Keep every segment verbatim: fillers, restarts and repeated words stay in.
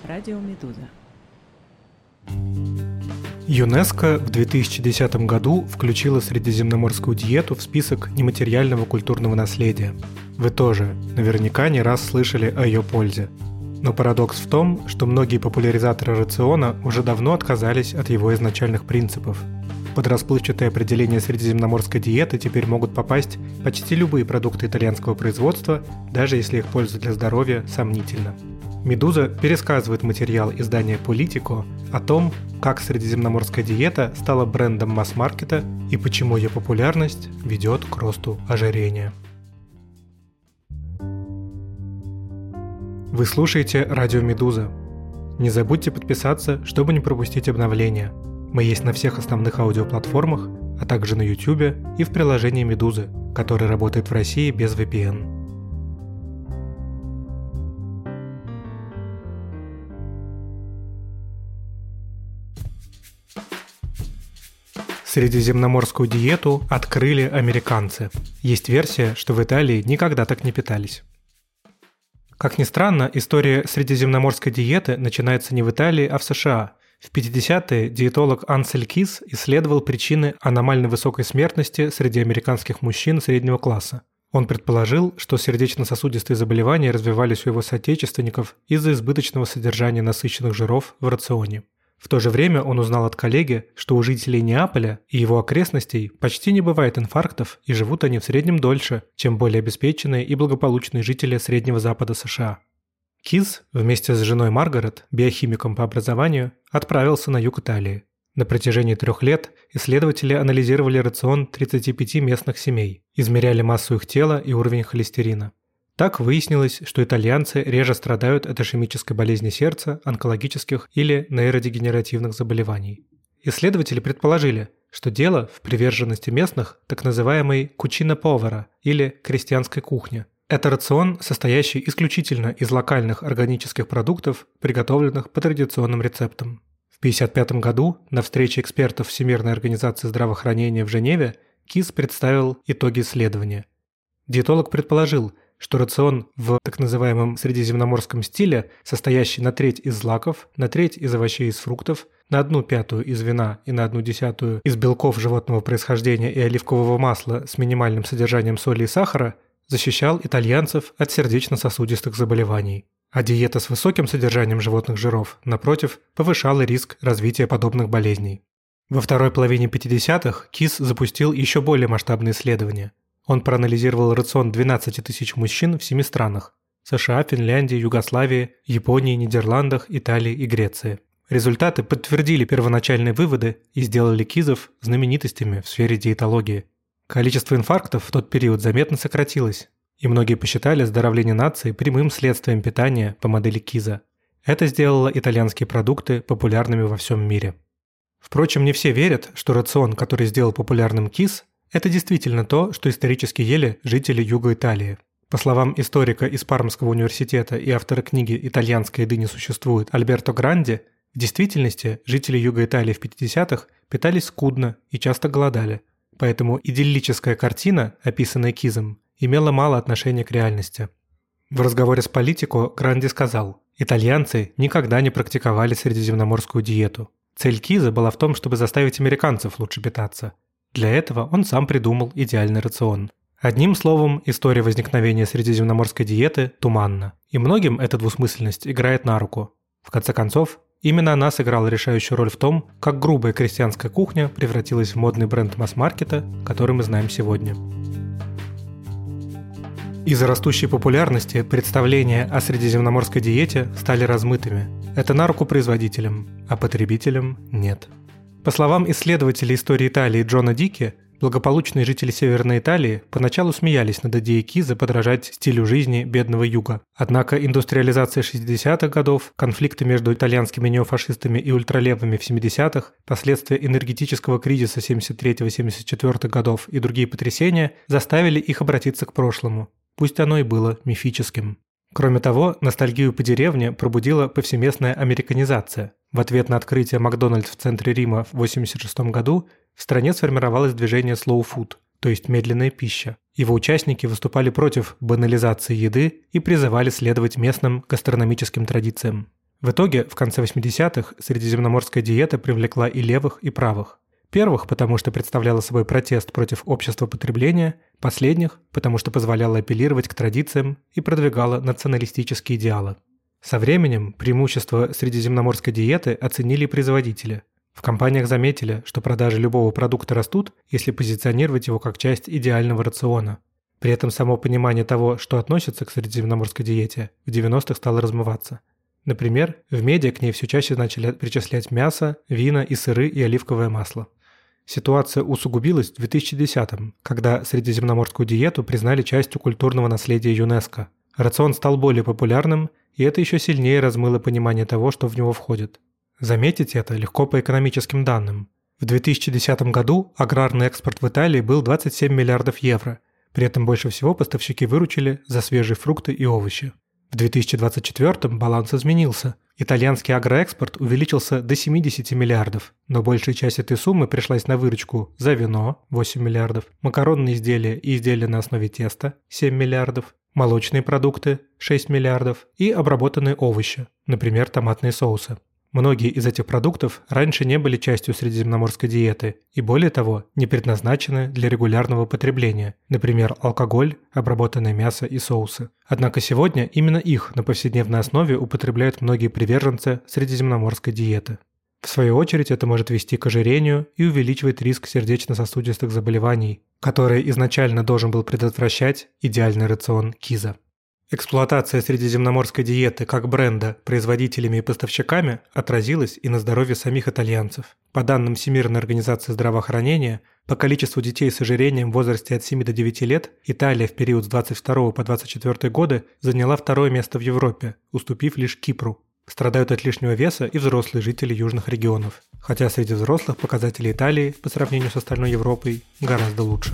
Радио Медуза. ЮНЕСКО в две тысячи десятом году включила средиземноморскую диету в список нематериального культурного наследия. Вы тоже наверняка не раз слышали о ее пользе. Но парадокс в том, что многие популяризаторы рациона уже давно отказались от его изначальных принципов. Под расплывчатое определение средиземноморской диеты теперь могут попасть почти любые продукты итальянского производства, даже если их польза для здоровья сомнительна. «Медуза» пересказывает материал издания «Политико» о том, как средиземноморская диета стала брендом масс-маркета и почему ее популярность ведет к росту ожирения. Вы слушаете радио «Медуза». Не забудьте подписаться, чтобы не пропустить обновления. Мы есть на всех основных аудиоплатформах, а также на YouTube и в приложении «Медузы», которое работает в России без ви пи эн. Средиземноморскую диету открыли американцы. Есть версия, что в Италии никогда так не питались. Как ни странно, история средиземноморской диеты начинается не в Италии, а в США. В пятидесятые диетолог Ансель Кис исследовал причины аномально высокой смертности среди американских мужчин среднего класса. Он предположил, что сердечно-сосудистые заболевания развивались у его соотечественников из-за избыточного содержания насыщенных жиров в рационе. В то же время он узнал от коллеги, что у жителей Неаполя и его окрестностей почти не бывает инфарктов, и живут они в среднем дольше, чем более обеспеченные и благополучные жители Среднего Запада США. Кис вместе с женой Маргарет, биохимиком по образованию, отправился на юг Италии. На протяжении трех лет исследователи анализировали рацион тридцати пяти местных семей, измеряли массу их тела и уровень холестерина. Так выяснилось, что итальянцы реже страдают от ишемической болезни сердца, онкологических или нейродегенеративных заболеваний. Исследователи предположили, что дело в приверженности местных так называемой «кучина повара» или крестьянской кухне. Это рацион, состоящий исключительно из локальных органических продуктов, приготовленных по традиционным рецептам. В тысяча девятьсот пятьдесят пятом году на встрече экспертов Всемирной организации здравоохранения в Женеве Кис представил итоги исследования. Диетолог предположил, что рацион в так называемом средиземноморском стиле, состоящий на треть из злаков, на треть из овощей и из фруктов, на одну пятую из вина и на одну десятую из белков животного происхождения и оливкового масла с минимальным содержанием соли и сахара, защищал итальянцев от сердечно-сосудистых заболеваний. А диета с высоким содержанием животных жиров, напротив, повышала риск развития подобных болезней. Во второй половине пятидесятых Кис запустил еще более масштабные исследования. Он проанализировал рацион двенадцати тысяч мужчин в семи странах – США, Финляндии, Югославии, Японии, Нидерландах, Италии и Греции. Результаты подтвердили первоначальные выводы и сделали Кизов знаменитостями в сфере диетологии. Количество инфарктов в тот период заметно сократилось, и многие посчитали оздоровление нации прямым следствием питания по модели Киза. Это сделало итальянские продукты популярными во всем мире. Впрочем, не все верят, что рацион, который сделал популярным Кис, это действительно то, что исторически ели жители юга Италии. По словам историка из Пармского университета и автора книги «Итальянской еды не существует» Альберто Гранди, в действительности жители юга Италии в пятидесятых питались скудно и часто голодали, поэтому идиллическая картина, описанная Кизом, имела мало отношения к реальности. В разговоре с Политико Гранди сказал: «Итальянцы никогда не практиковали средиземноморскую диету. Цель Киза была в том, чтобы заставить американцев лучше питаться. Для этого он сам придумал идеальный рацион». Одним словом, история возникновения средиземноморской диеты туманна, и многим эта двусмысленность играет на руку. В конце концов, именно она сыграла решающую роль в том, как грубая крестьянская кухня превратилась в модный бренд масс-маркета, который мы знаем сегодня. Из-за растущей популярности представления о средиземноморской диете стали размытыми. Это на руку производителям, а потребителям нет. По словам исследователя истории Италии Джона Дики, благополучные жители Северной Италии поначалу смеялись над идеей Киза подражать стилю жизни бедного юга. Однако индустриализация шестидесятых годов, конфликты между итальянскими неофашистами и ультралевыми в семидесятых, последствия энергетического кризиса семьдесят третьего — семьдесят четвёртых годов и другие потрясения заставили их обратиться к прошлому. Пусть оно и было мифическим. Кроме того, ностальгию по деревне пробудила повсеместная американизация. В ответ на открытие Макдональдс в центре Рима в восемьдесят шестом году в стране сформировалось движение slow food, то есть медленная пища. Его участники выступали против банализации еды и призывали следовать местным гастрономическим традициям. В итоге, в конце восьмидесятых средиземноморская диета привлекла и левых, и правых. Первых, потому что представляла собой протест против общества потребления, последних, потому что позволяла апеллировать к традициям и продвигала националистические идеалы. Со временем преимущества средиземноморской диеты оценили и производители. В компаниях заметили, что продажи любого продукта растут, если позиционировать его как часть идеального рациона. При этом само понимание того, что относится к средиземноморской диете, в девяностых стало размываться. Например, в медиа к ней все чаще начали причислять мясо, вина и сыры и оливковое масло. Ситуация усугубилась в две тысячи десятом, когда средиземноморскую диету признали частью культурного наследия ЮНЕСКО. Рацион стал более популярным, и это еще сильнее размыло понимание того, что в него входит. Заметить это легко по экономическим данным. В две тысячи десятом году аграрный экспорт в Италии был двадцать семь миллиардов евро, при этом больше всего поставщики выручили за свежие фрукты и овощи. В две тысячи двадцать четвёртом баланс изменился. Итальянский агроэкспорт увеличился до семидесяти миллиардов, но большая часть этой суммы пришлась на выручку за вино – восемь миллиардов, макаронные изделия и изделия на основе теста – семь миллиардов, молочные продукты – шесть миллиардов и обработанные овощи, например, томатные соусы. Многие из этих продуктов раньше не были частью средиземноморской диеты и, более того, не предназначены для регулярного потребления, например, алкоголь, обработанное мясо и соусы. Однако сегодня именно их на повседневной основе употребляют многие приверженцы средиземноморской диеты. В свою очередь это может вести к ожирению и увеличивать риск сердечно-сосудистых заболеваний, которые изначально должен был предотвращать идеальный рацион КИЗа. Эксплуатация средиземноморской диеты как бренда производителями и поставщиками отразилась и на здоровье самих итальянцев. По данным Всемирной организации здравоохранения, по количеству детей с ожирением в возрасте от семи до девяти лет Италия в период с двадцать второго по двадцать четвёртый годы заняла второе место в Европе, уступив лишь Кипру. Страдают от лишнего веса и взрослые жители южных регионов, хотя среди взрослых показатели Италии по сравнению с остальной Европой гораздо лучше.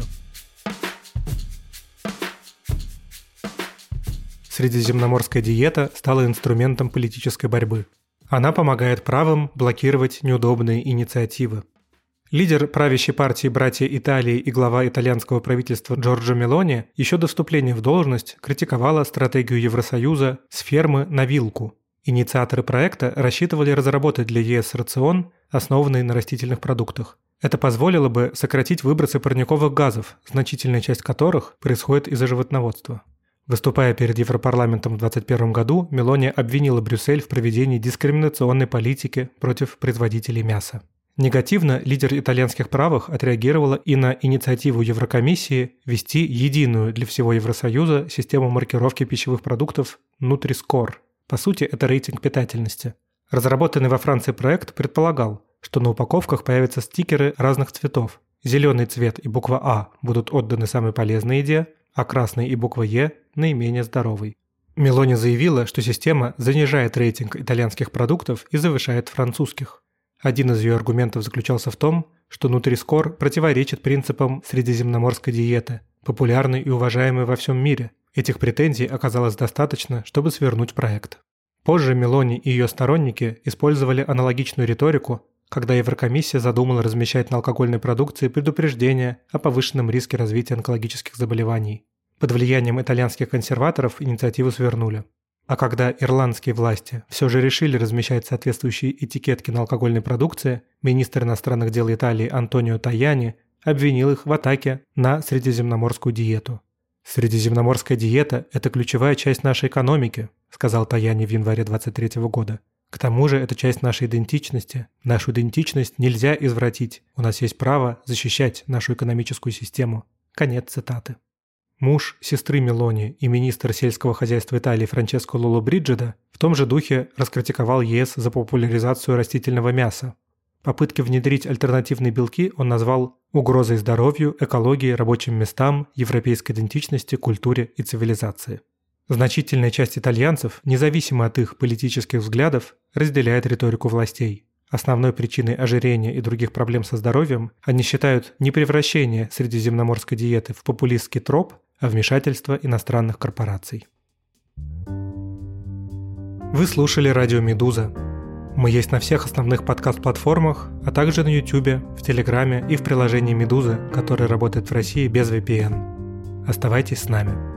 Средиземноморская диета стала инструментом политической борьбы. Она помогает правым блокировать неудобные инициативы. Лидер правящей партии «Братья Италии» и глава итальянского правительства Джорджо Мелони еще до вступления в должность критиковала стратегию Евросоюза «с фермы на вилку». Инициаторы проекта рассчитывали разработать для ЕС рацион, основанный на растительных продуктах. Это позволило бы сократить выбросы парниковых газов, значительная часть которых происходит из-за животноводства. Выступая перед Европарламентом в двадцать первом году, Мелони обвинила Брюссель в проведении дискриминационной политики против производителей мяса. Негативно лидер итальянских правых отреагировала и на инициативу Еврокомиссии ввести единую для всего Евросоюза систему маркировки пищевых продуктов Nutri-Score. По сути, это рейтинг питательности. Разработанный во Франции проект предполагал, что на упаковках появятся стикеры разных цветов. Зеленый цвет и буква А будут отданы самой полезной еде, а красный и буква Е – наименее здоровый. Мелони заявила, что система занижает рейтинг итальянских продуктов и завышает французских. Один из ее аргументов заключался в том, что Nutri-Score противоречит принципам средиземноморской диеты, популярной и уважаемой во всем мире. Этих претензий оказалось достаточно, чтобы свернуть проект. Позже Мелони и ее сторонники использовали аналогичную риторику, когда Еврокомиссия задумала размещать на алкогольной продукции предупреждения о повышенном риске развития онкологических заболеваний. Под влиянием итальянских консерваторов инициативу свернули. А когда ирландские власти все же решили размещать соответствующие этикетки на алкогольной продукции, министр иностранных дел Италии Антонио Таяни обвинил их в атаке на средиземноморскую диету. «Средиземноморская диета – это ключевая часть нашей экономики», сказал Таяни в январе двадцать третьего года. «К тому же это часть нашей идентичности. Нашу идентичность нельзя извратить. У нас есть право защищать нашу экономическую систему». Конец цитаты. Муж сестры Мелони и министр сельского хозяйства Италии Франческо Лоллобриджида в том же духе раскритиковал ЕС за популяризацию растительного мяса. Попытки внедрить альтернативные белки он назвал угрозой здоровью, экологии, рабочим местам, европейской идентичности, культуре и цивилизации. Значительная часть итальянцев, независимо от их политических взглядов, разделяет риторику властей. Основной причиной ожирения и других проблем со здоровьем они считают не превращение средиземноморской диеты в популистский троп, а вмешательство иностранных корпораций. Вы слушали радио «Медуза». Мы есть на всех основных подкаст-платформах, а также на YouTube, в Телеграме и в приложении «Медуза», которое работает в России без ви пи эн. Оставайтесь с нами.